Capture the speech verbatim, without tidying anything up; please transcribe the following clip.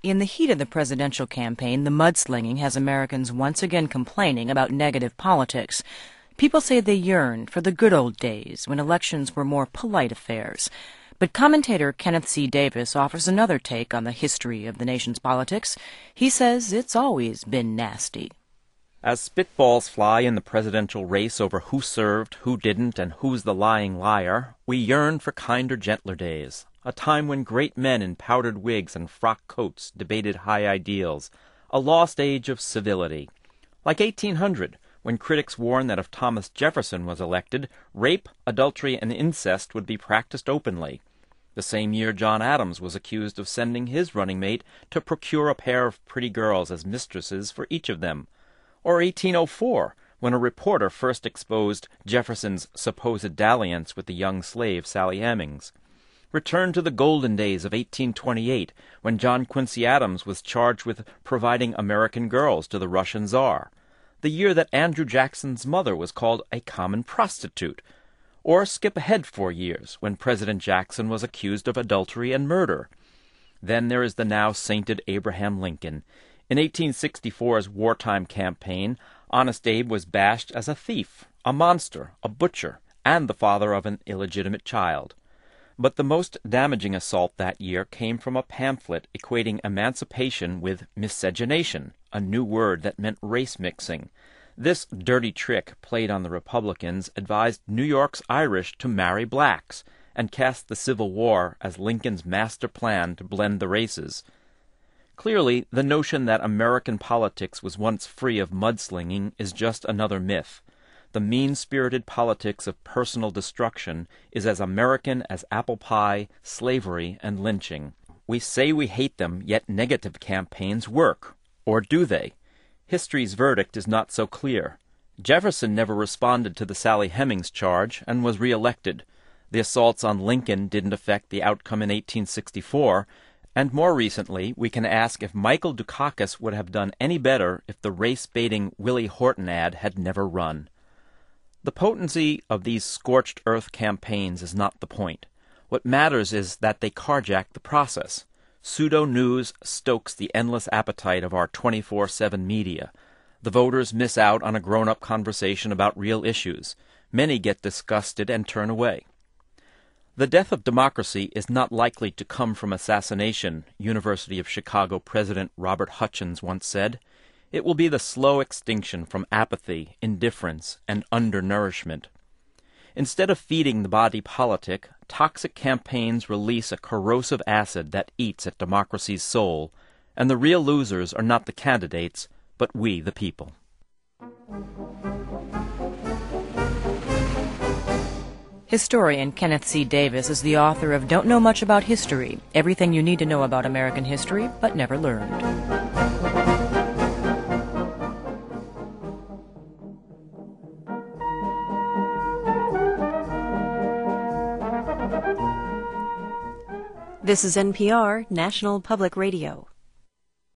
In the heat of the presidential campaign, the mudslinging has Americans once again complaining about negative politics. People say they yearn for the good old days when elections were more polite affairs. But commentator Kenneth C. Davis offers another take on the history of the nation's politics. He says it's always been nasty. As spitballs fly in the presidential race over who served, who didn't, and who's the lying liar, we yearn for kinder, gentler days. A time when great men in powdered wigs and frock coats debated high ideals, a lost age of civility. Like eighteen hundred, when critics warned that if Thomas Jefferson was elected, rape, adultery, and incest would be practiced openly. The same year John Adams was accused of sending his running mate to procure a pair of pretty girls as mistresses for each of them. Or eighteen oh four, when a reporter first exposed Jefferson's supposed dalliance with the young slave Sally Hemings. Return to the golden days of eighteen twenty-eight, when John Quincy Adams was charged with providing American girls to the Russian Tsar, the year that Andrew Jackson's mother was called a common prostitute. Or skip ahead four years, when President Jackson was accused of adultery and murder. Then there is the now sainted Abraham Lincoln. In eighteen sixty-four's wartime campaign, Honest Abe was bashed as a thief, a monster, a butcher, and the father of an illegitimate child. But the most damaging assault that year came from a pamphlet equating emancipation with miscegenation, a new word that meant race mixing. This dirty trick, played on the Republicans, advised New York's Irish to marry blacks, and cast the Civil War as Lincoln's master plan to blend the races. Clearly, the notion that American politics was once free of mudslinging is just another myth. The mean-spirited politics of personal destruction is as American as apple pie, slavery, and lynching. We say we hate them, yet negative campaigns work. Or do they? History's verdict is not so clear. Jefferson never responded to the Sally Hemings charge and was re-elected. The assaults on Lincoln didn't affect the outcome in eighteen sixty-four, and more recently, we can ask if Michael Dukakis would have done any better if the race-baiting Willie Horton ad had never run. The potency of these scorched earth campaigns is not the point. What matters is that they carjack the process. Pseudo-news stokes the endless appetite of our twenty-four seven media. The voters miss out on a grown-up conversation about real issues. Many get disgusted and turn away. The death of democracy is not likely to come from assassination, University of Chicago President Robert Hutchins once said. It will be the slow extinction from apathy, indifference, and undernourishment. Instead of feeding the body politic, toxic campaigns release a corrosive acid that eats at democracy's soul, and the real losers are not the candidates, but we, the people. Historian Kenneth C. Davis is the author of Don't Know Much About History, Everything You Need to Know About American History But Never Learned. This is N P R, National Public Radio.